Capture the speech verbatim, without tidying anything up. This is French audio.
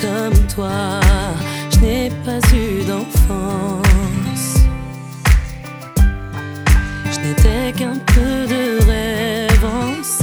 comme toi, je n'ai pas eu d'enfance. Je n'étais qu'un peu de rêve en